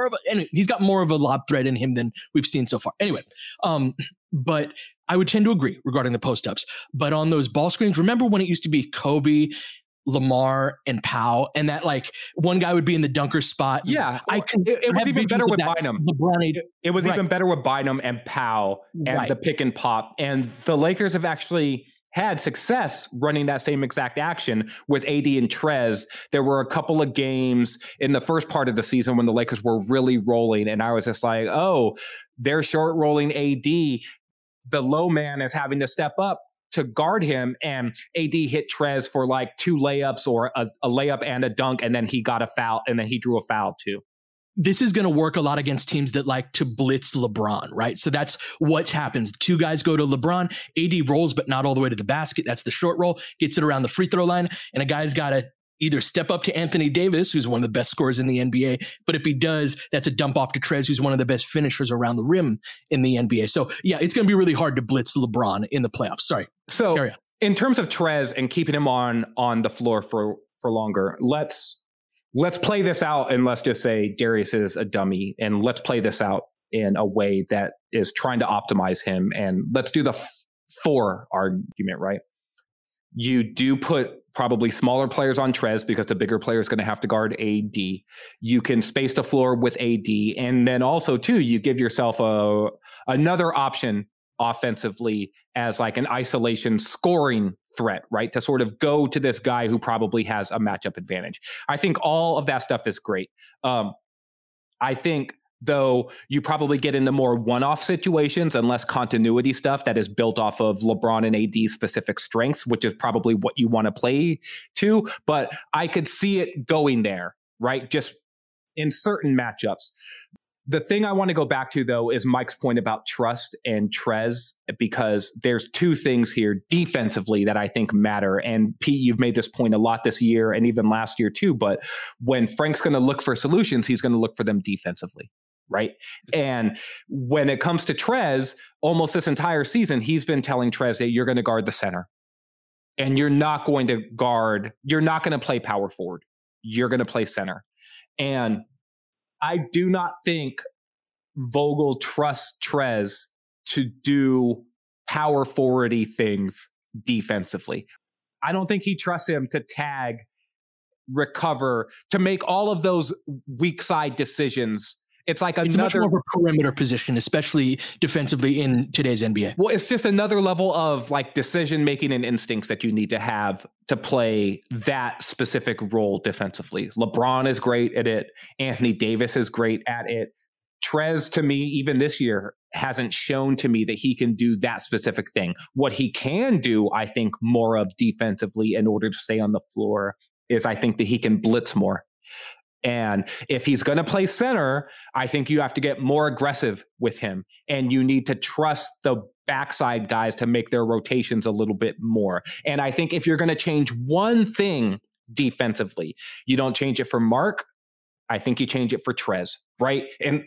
got more of a lob threat in him than we've seen so far. Anyway, but I would tend to agree regarding the post ups. But on those ball screens, remember when it used to be Kobe, Lamar, and Powell, and that like one guy would be in the dunker spot. Yeah, it was even better with Bynum. It was even better with Bynum and Powell and the pick and pop. And the Lakers have actually had success running that same exact action with AD and Trez. There were a couple of games in the first part of the season when the Lakers were really rolling, and I was just like, oh, they're short rolling AD. The low man is having to step up to guard him, and AD hit Trez for like 2 layups or a layup and a dunk, and then he got a foul, and then he drew a foul too. This is going to work a lot against teams that like to blitz LeBron, right? So that's what happens. 2 guys go to LeBron, AD rolls, but not all the way to the basket. That's the short roll, gets it around the free throw line, and a guy's got to either step up to Anthony Davis, who's one of the best scorers in the NBA, but if he does, that's a dump off to Trez, who's one of the best finishers around the rim in the NBA. So yeah, it's going to be really hard to blitz LeBron in the playoffs. Sorry. So in terms of Trez and keeping him on the floor for longer, let's play this out, and let's just say Darius is a dummy, and let's play this out in a way that is trying to optimize him. And let's do the 4 argument, right? You do put probably smaller players on Trez because the bigger player is going to have to guard AD. You can space the floor with AD. And then also, too, you give yourself another option offensively as like an isolation scoring threat, right? To sort of go to this guy who probably has a matchup advantage. I think all of that stuff is great. I think, though, you probably get into more one-off situations and less continuity stuff that is built off of LeBron and AD's specific strengths, which is probably what you want to play to. But I could see it going there, right? Just in certain matchups. The thing I want to go back to, though, is Mike's point about trust and Trez, because there's two things here defensively that I think matter. And Pete, you've made this point a lot this year and even last year, too. But when Frank's going to look for solutions, he's going to look for them defensively. Right. And when it comes to Trez, almost this entire season, he's been telling Trez that you're going to guard the center and you're not going to play power forward. You're going to play center. And I do not think Vogel trusts Trez to do power forward-y things defensively. I don't think he trusts him to tag, recover, to make all of those weak side decisions. It's like it's much more of a perimeter position, especially defensively in today's NBA. Well, it's just another level of like decision making and instincts that you need to have to play that specific role defensively. LeBron is great at it. Anthony Davis is great at it. Trez, to me, even this year, hasn't shown to me that he can do that specific thing. What he can do, I think, more of defensively in order to stay on the floor is I think that he can blitz more. And if he's going to play center, I think you have to get more aggressive with him. And you need to trust the backside guys to make their rotations a little bit more. And I think if you're going to change one thing defensively, you don't change it for Mark. I think you change it for Trez, right? And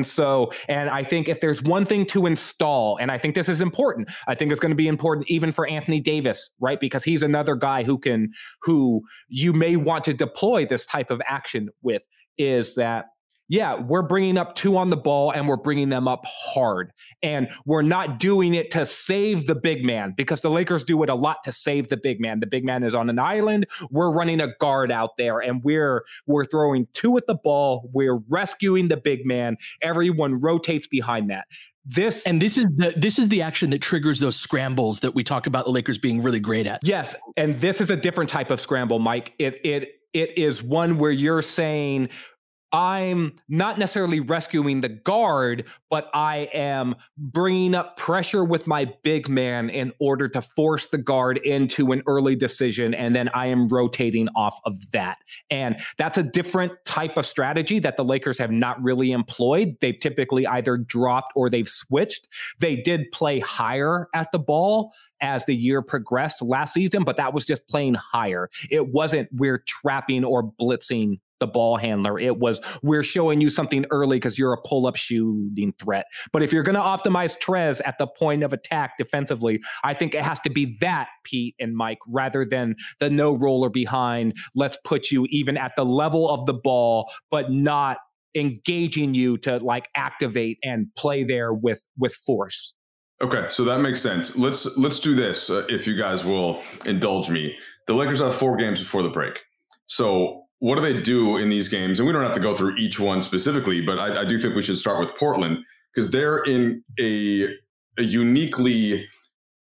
I think if there's one thing to install, and I think this is important, I think it's going to be important even for Anthony Davis, right? Because he's another guy who you may want to deploy this type of action with, is that, yeah, we're bringing up 2 on the ball and we're bringing them up hard. And we're not doing it to save the big man, because the Lakers do it a lot to save the big man. The big man is on an island. We're running a guard out there and we're throwing 2 at the ball. We're rescuing the big man. Everyone rotates behind that. This is the action that triggers those scrambles that we talk about the Lakers being really great at. Yes. And this is a different type of scramble, Mike. It is one where you're saying, I'm not necessarily rescuing the guard, but I am bringing up pressure with my big man in order to force the guard into an early decision. And then I am rotating off of that. And that's a different type of strategy that the Lakers have not really employed. They've typically either dropped or they've switched. They did play higher at the ball as the year progressed last season, but that was just playing higher. It wasn't we're trapping or blitzing the ball handler. It was, we're showing you something early because you're a pull-up shooting threat. But if you're going to optimize Trez at the point of attack defensively, I think it has to be that, Pete and Mike, rather than the no roller behind. Let's put you even at the level of the ball, but not engaging you to like activate and play there with force. Okay, so that makes sense. Let's do this, if you guys will indulge me. The Lakers have 4 games before the break. So what do they do in these games? And we don't have to go through each one specifically, but I do think we should start with Portland, because they're in a uniquely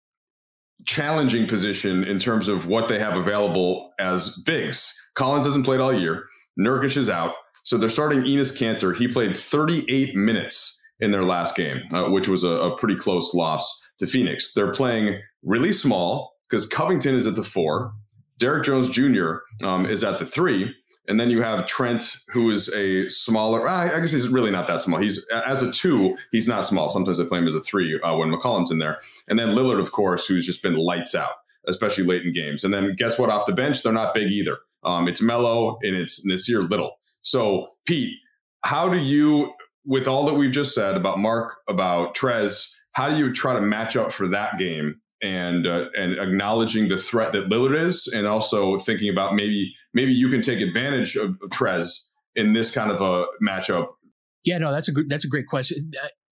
challenging position in terms of what they have available as bigs. Collins hasn't played all year. Nurkic is out. So they're starting Enes Kanter. He played 38 minutes in their last game, which was a pretty close loss to Phoenix. They're playing really small because Covington is at the 4. Derrick Jones Jr. Is at the 3. And then you have Trent, who is a smaller, I guess he's really not that small. He's as a 2, he's not small. Sometimes they play him as a 3 when McCollum's in there. And then Lillard, of course, who's just been lights out, especially late in games. And then guess what? Off the bench, they're not big either. It's Melo and it's Nasir Little. So, Pete, how do you, with all that we've just said about Mark, about Trez, how do you try to match up for that game? And acknowledging the threat that Lillard is, and also thinking about maybe you can take advantage of Trez in this kind of a matchup. Yeah, no, that's a great question.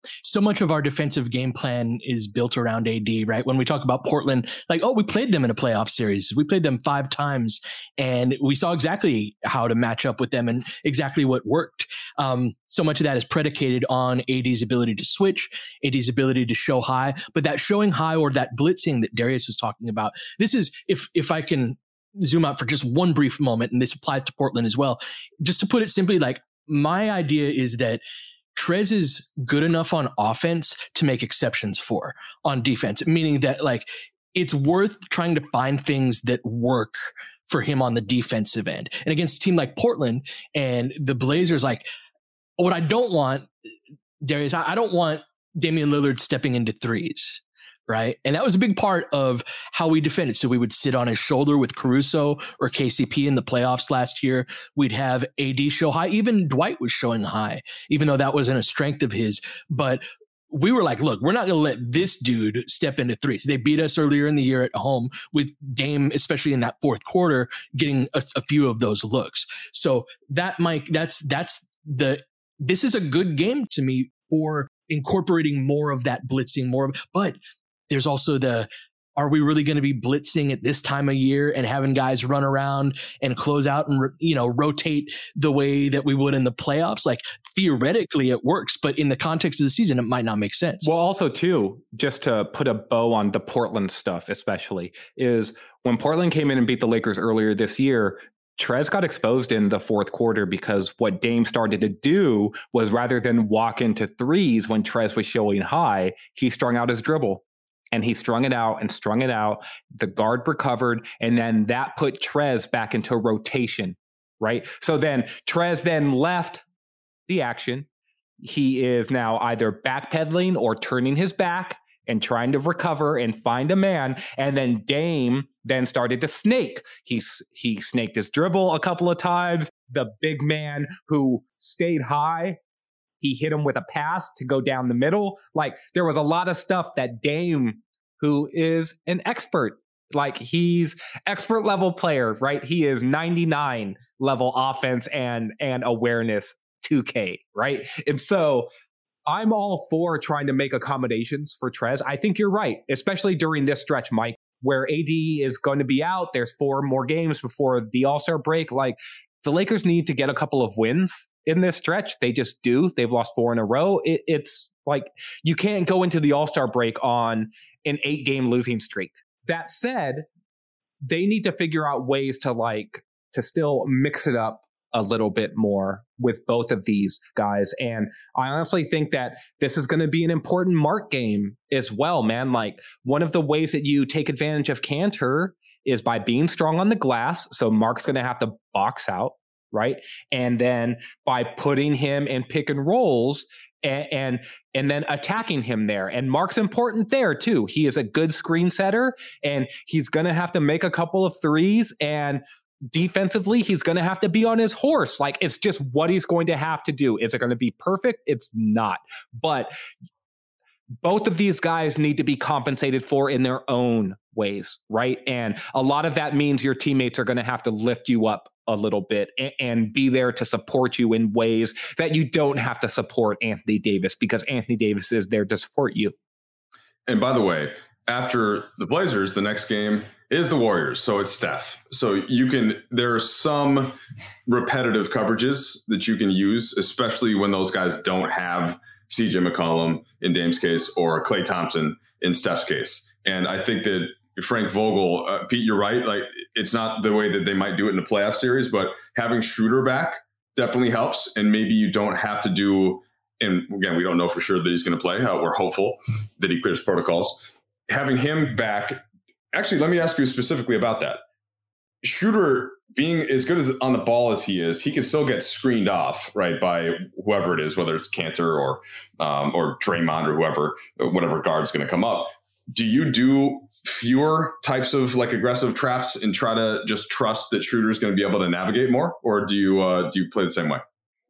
so much of our defensive game plan is built around AD, right? When we talk about Portland, like, oh, we played them in a playoff series. We played them 5 times and we saw exactly how to match up with them and exactly what worked. So much of that is predicated on AD's ability to switch, AD's ability to show high, but that showing high or that blitzing that Darius was talking about, this is, if I can zoom out for just one brief moment, and this applies to Portland as well, just to put it simply, like, my idea is that Trez is good enough on offense to make exceptions for on defense, meaning that, like, it's worth trying to find things that work for him on the defensive end. And against a team like Portland and the Blazers, like, what I don't want, Darius, I don't want Damian Lillard stepping into threes. Right. And that was a big part of how we defended. So we would sit on his shoulder with Caruso or KCP in the playoffs last year. We'd have AD show high. Even Dwight was showing high, even though that wasn't a strength of his. But we were like, look, we're not going to let this dude step into threes. They beat us earlier in the year at home with Dame, especially in that fourth quarter, getting a few of those looks. So that, Mike, this is a good game to me for incorporating more of that blitzing, but there's also are we really going to be blitzing at this time of year and having guys run around and close out and, rotate the way that we would in the playoffs? Like, theoretically it works, but in the context of the season, it might not make sense. Well, also too, just to put a bow on the Portland stuff, especially, is when Portland came in and beat the Lakers earlier this year, Trez got exposed in the fourth quarter because what Dame started to do was, rather than walk into threes when Trez was showing high, he strung out his dribble. And he strung it out and strung it out. The guard recovered, and then that put Trez back into rotation, right? So then Trez then left the action. He is now either backpedaling or turning his back and trying to recover and find a man. And then Dame then started to snake. He snaked his dribble a couple of times. The big man who stayed high, he hit him with a pass to go down the middle. Like, there was a lot of stuff that Dame, who is an expert, like, he's expert level player, right? He is 99 level offense and awareness 2K, right? And so I'm all for trying to make accommodations for Trez. I think you're right, especially during this stretch, Mike, where AD is going to be out. There's 4 more games before the All-Star break. Like, the Lakers need to get a couple of wins in this stretch. They just do. They've lost 4 in a row. It's like, you can't go into the All-Star break on an 8-game losing streak. That said, they need to figure out ways to still mix it up a little bit more with both of these guys. And I honestly think that this is going to be an important Mark game as well, man. Like, one of the ways that you take advantage of Kanter is by being strong on the glass. So Mark's going to have to box out, right? And then by putting him in pick and rolls and then attacking him there. And Mark's important there too. He is a good screen setter, and he's going to have to make a couple of threes, and defensively, he's going to have to be on his horse. Like, it's just what he's going to have to do. Is it going to be perfect? It's not. But both of these guys need to be compensated for in their own ways, right? And a lot of that means your teammates are going to have to lift you up a little bit and be there to support you in ways that you don't have to support Anthony Davis, because Anthony Davis is there to support you. And by the way, after the Blazers, the next game is the Warriors. So it's Steph. So there are some repetitive coverages that you can use, especially when those guys don't have CJ McCollum in Dame's case or Klay Thompson in Steph's case. And I think that Frank Vogel, Pete, you're right. Like, it's not the way that they might do it in the playoff series, but having Schroeder back definitely helps. And maybe you don't have to do, and again, we don't know for sure that he's going to play. We're hopeful that he clears protocols. Having him back, actually, let me ask you specifically about that. Schroeder, being as good as on the ball as he is, he can still get screened off, right, by whoever it is, whether it's Kanter or Draymond or whoever, whatever guard's going to come up. Do you do fewer types of like aggressive traps and try to just trust that Schroeder is going to be able to navigate more, or do you play the same way?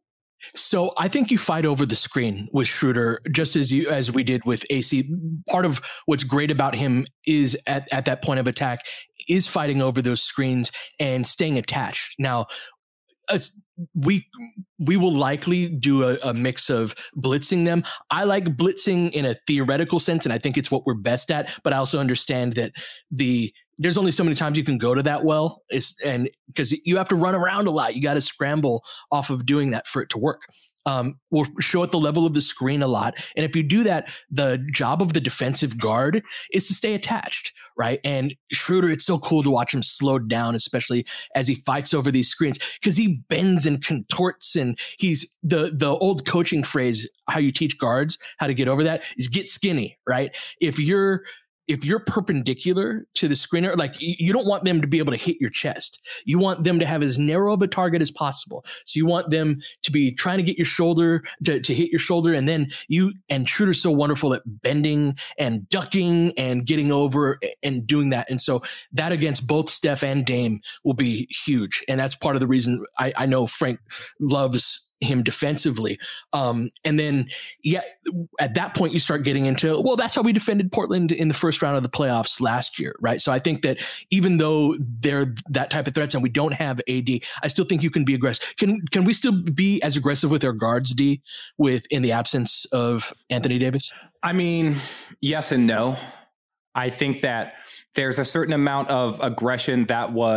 So I think you fight over the screen with Schroeder, just as we did with AC. Part of what's great about him is at that point of attack is fighting over those screens and staying attached. Now, we will likely do a mix of blitzing them. I like blitzing in a theoretical sense, and I think it's what we're best at. But I also understand that there's only so many times you can go to that well, and because you have to run around a lot, you got to scramble off of doing that for it to work. We'll show at the level of the screen a lot. And if you do that, the job of the defensive guard is to stay attached, right? And Schroeder, it's so cool to watch him slow down, especially as he fights over these screens, because he bends and contorts, and he's the old coaching phrase, how you teach guards how to get over that is get skinny, right? If you're perpendicular to the screener, like you don't want them to be able to hit your chest. You want them to have as narrow of a target as possible. So you want them to be trying to get your shoulder to hit your shoulder. And then and Schroeder's so wonderful at bending and ducking and getting over and doing that. And so that against both Steph and Dame will be huge. And that's part of the reason I know Frank loves him defensively. And then, at that point you start getting into, well, that's how we defended Portland in the first round of the playoffs last year, right? So I think that even though they're that type of threats and we don't have AD, I still think you can be aggressive. Can we still be as aggressive with our guards, D, in the absence of Anthony Davis? I mean, yes and no. I think that there's a certain amount of aggression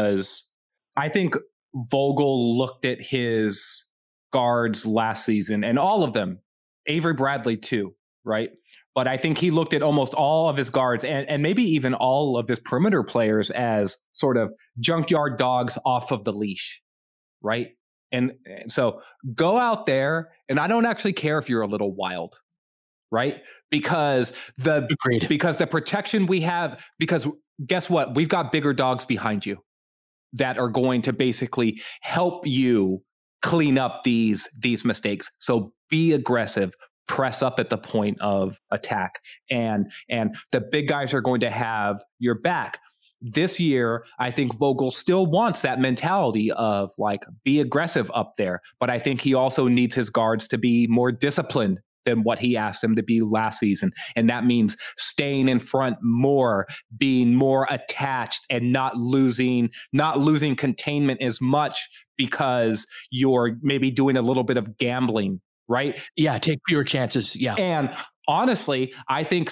I think Vogel looked at his guards last season, and all of them, Avery Bradley too, right? But I think he looked at almost all of his guards and maybe even all of his perimeter players as sort of junkyard dogs off of the leash, right? And so go out there, and I don't actually care if you're a little wild, right? Because the protection we have, because guess what? We've got bigger dogs behind you that are going to basically help you clean up these mistakes. So be aggressive, press up at the point of attack, and the big guys are going to have your back. This year, I think Vogel still wants that mentality of like, be aggressive up there, but I think he also needs his guards to be more disciplined than what he asked them to be last season. And that means staying in front more, being more attached, and not losing containment as much because you're maybe doing a little bit of gambling, right? Yeah, take fewer chances. Yeah. And honestly, I think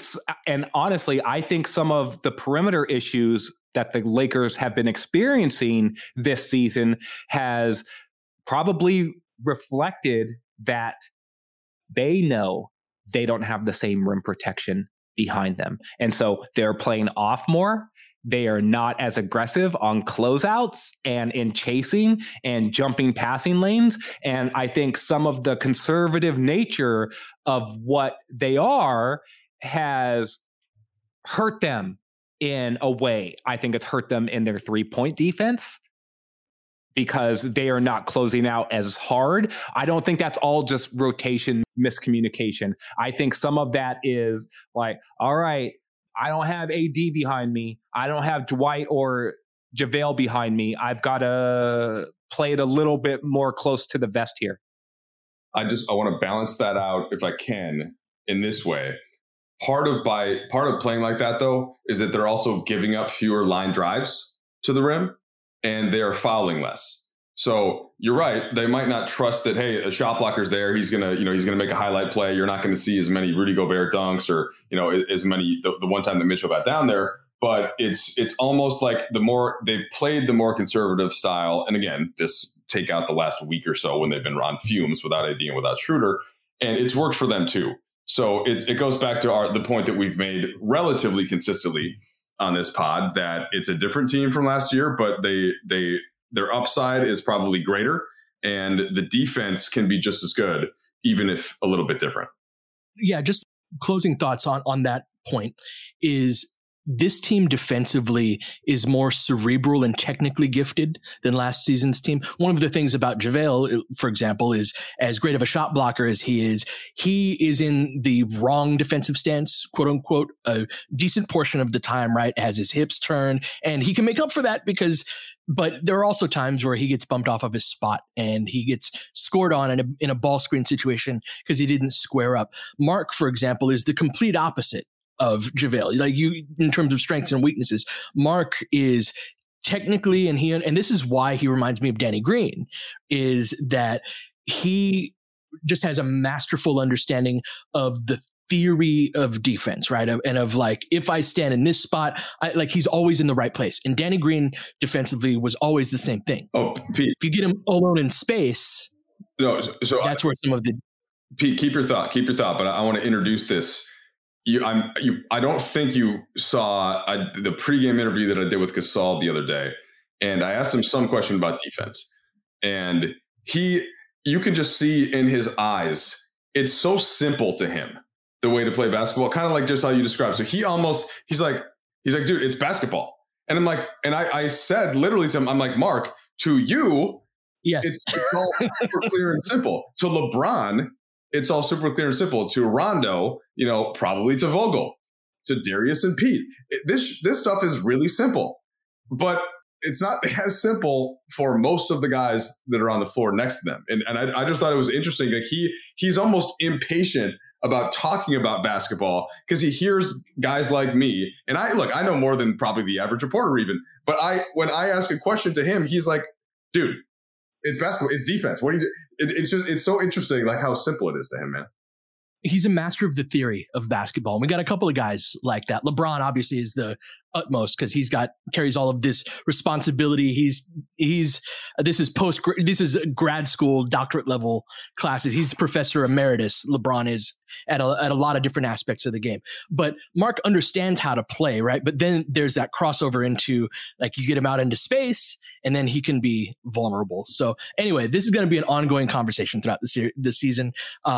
some of the perimeter issues that the Lakers have been experiencing this season has probably reflected that they know they don't have the same rim protection behind them. And so they're playing off more. They are not as aggressive on closeouts and in chasing and jumping passing lanes. And I think some of the conservative nature of what they are has hurt them in a way. I think it's hurt them in their 3-point defense, because they are not closing out as hard. I don't think that's all just rotation miscommunication. I think some of that is like, all right, I don't have AD behind me. I don't have Dwight or JaVale behind me. I've got to play it a little bit more close to the vest here. I want to balance that out if I can in this way. Part of playing like that, though, is that they're also giving up fewer line drives to the rim, and they are fouling less. So you're right. They might not trust that, hey, a shot blocker's there. He's gonna make a highlight play. You're not going to see as many Rudy Gobert dunks or, as many the one time that Mitchell got down there. But it's almost like the more they've played the more conservative style. And again, just take out the last week or so when they've been on fumes without AD and without Schroeder, and it's worked for them too. So it goes back to the point that we've made relatively consistently on this pod, that it's a different team from last year, but their upside is probably greater, and the defense can be just as good, even if a little bit different. Yeah, just closing thoughts on that point is this team defensively is more cerebral and technically gifted than last season's team. One of the things about JaVale, for example, is as great of a shot blocker as he is in the wrong defensive stance, quote unquote, a decent portion of the time, right? Has his hips turned, and he can make up for that but there are also times where he gets bumped off of his spot and he gets scored on in a ball screen situation because he didn't square up. Mark, for example, is the complete opposite of JaVale. Like in terms of strengths and weaknesses, Mark is technically, and this is why he reminds me of Danny Green, is that he just has a masterful understanding of the theory of defense, right? And of like, if I stand in this spot, he's always in the right place. And Danny Green defensively was always the same thing. Oh, Pete, if you get him alone in space, so that's where some of the Pete, keep your thought. But I want to introduce this. I don't think you saw the pregame interview that I did with Gasol the other day, and I asked him some question about defense, and you can just see in his eyes, it's so simple to him, the way to play basketball, kind of like just how you described. So he's like, dude, it's basketball. And I'm like, and I said literally to him, I'm like, Mark, to you, yes, it's all super clear and simple. To LeBron, it's all super clear and simple. To Rondo, probably to Vogel, to Darius and Pete. This stuff is really simple, but it's not as simple for most of the guys that are on the floor next to them. And I just thought it was interesting that he's almost impatient about talking about basketball because he hears guys like me. And I know more than probably the average reporter even, but when I ask a question to him, he's like, dude, it's basketball, it's defense. What do you do? It's so interesting, like how simple it is to him, man. He's a master of the theory of basketball. And we got a couple of guys like that. LeBron obviously is the utmost because carries all of this responsibility. This is grad school, doctorate level classes. He's professor emeritus. LeBron is at a lot of different aspects of the game. But Mark understands how to play, right? But then there's that crossover into, like, you get him out into space and then he can be vulnerable. So anyway, this is going to be an ongoing conversation throughout the season.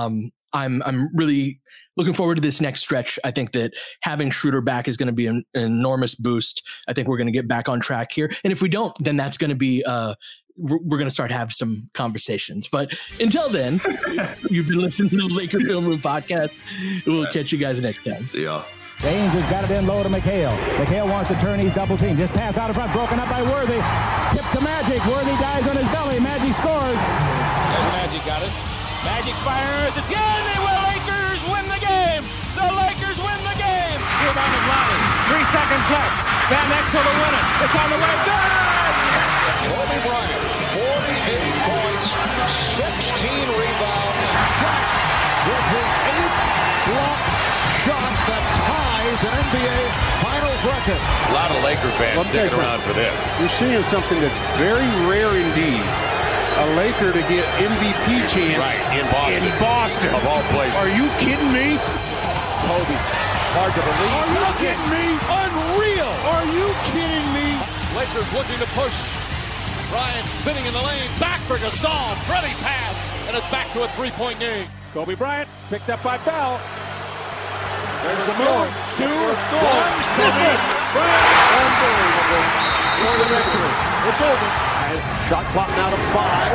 I'm really looking forward to this next stretch. I think that having Schroeder back is going to be an enormous boost. I think we're going to get back on track here. And if we don't, then that's going to be, we're going to start to have some conversations. But until then, you've been listening to the Laker Film Room podcast. We'll catch you guys next time. See y'all. James has got it in low to McHale. McHale wants to turn. He's double teamed. Just pass out in front. Broken up by Worthy. Tips to Magic. Worthy dives on his belly. Magic scores. There's Magic got it. Magic fires. It's good. They will. Lakers win the game. The Lakers win the game. Rebound of Lonnie. 3 seconds left. Van Exel to win it. It's on the way. Good. Kobe Bryant, 48 points, 16 rebounds. Shot with his 8th block shot that ties an NBA Finals record. A lot of Laker fans sticking around for this. You're seeing something that's very rare indeed. A Laker to get MVP chance in Boston. Of all places. Are you kidding me? Kobe, hard to believe. Are you kidding me? Unreal. Are you kidding me? Lakers looking to push. Bryant spinning in the lane. Back for Gasol. Pretty pass. And it's back to a 3-point game. Kobe Bryant picked up by Bell. There's the move. 2, 1. Miss it. Unbelievable. For the victory. It's over. Shot clock now to 5.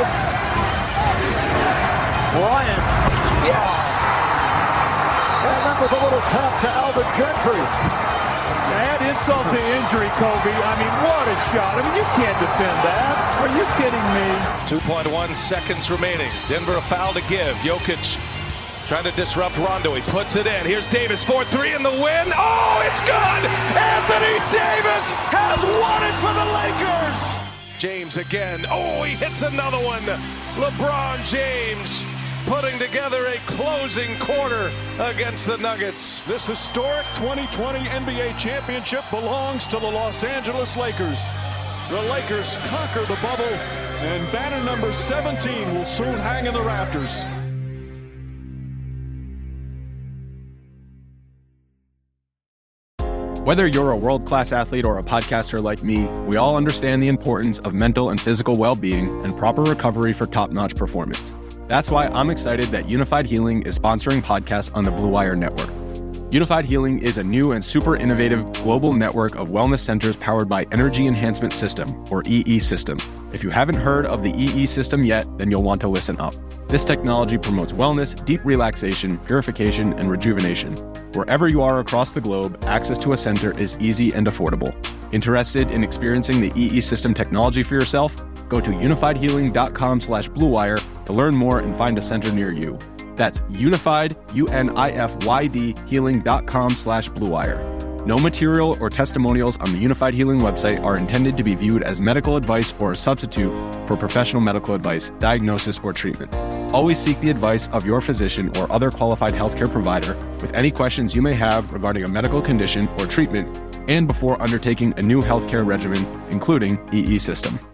Bryant. Yes. And that was a little tap to Alvin Gentry. Add insult to injury, Kobe. I mean, what a shot. I mean, you can't defend that. Are you kidding me? 2.1 seconds remaining. Denver a foul to give. Jokic trying to disrupt Rondo. He puts it in. Here's Davis, 4-3 in the win. Oh, it's good! Anthony Davis has won it for the Lakers! James again. Oh, he hits another one. LeBron James putting together a closing quarter against the Nuggets. This historic 2020 NBA championship belongs to the Los Angeles Lakers. The Lakers conquer the bubble, and banner number 17 will soon hang in the rafters. Whether you're a world-class athlete or a podcaster like me, we all understand the importance of mental and physical well-being and proper recovery for top-notch performance. That's why I'm excited that Unified Healing is sponsoring podcasts on the Blue Wire Network. Unified Healing is a new and super innovative global network of wellness centers powered by Energy Enhancement System, or EE System. If you haven't heard of the EE System yet, then you'll want to listen up. This technology promotes wellness, deep relaxation, purification, and rejuvenation. Wherever you are across the globe, access to a center is easy and affordable. Interested in experiencing the EE System technology for yourself? Go to unifiedhealing.com/bluewire to learn more and find a center near you. That's unified, UNIFYD, healing.com/bluewire. No material or testimonials on the Unified Healing website are intended to be viewed as medical advice or a substitute for professional medical advice, diagnosis, or treatment. Always seek the advice of your physician or other qualified healthcare provider with any questions you may have regarding a medical condition or treatment and before undertaking a new healthcare regimen, including EE system.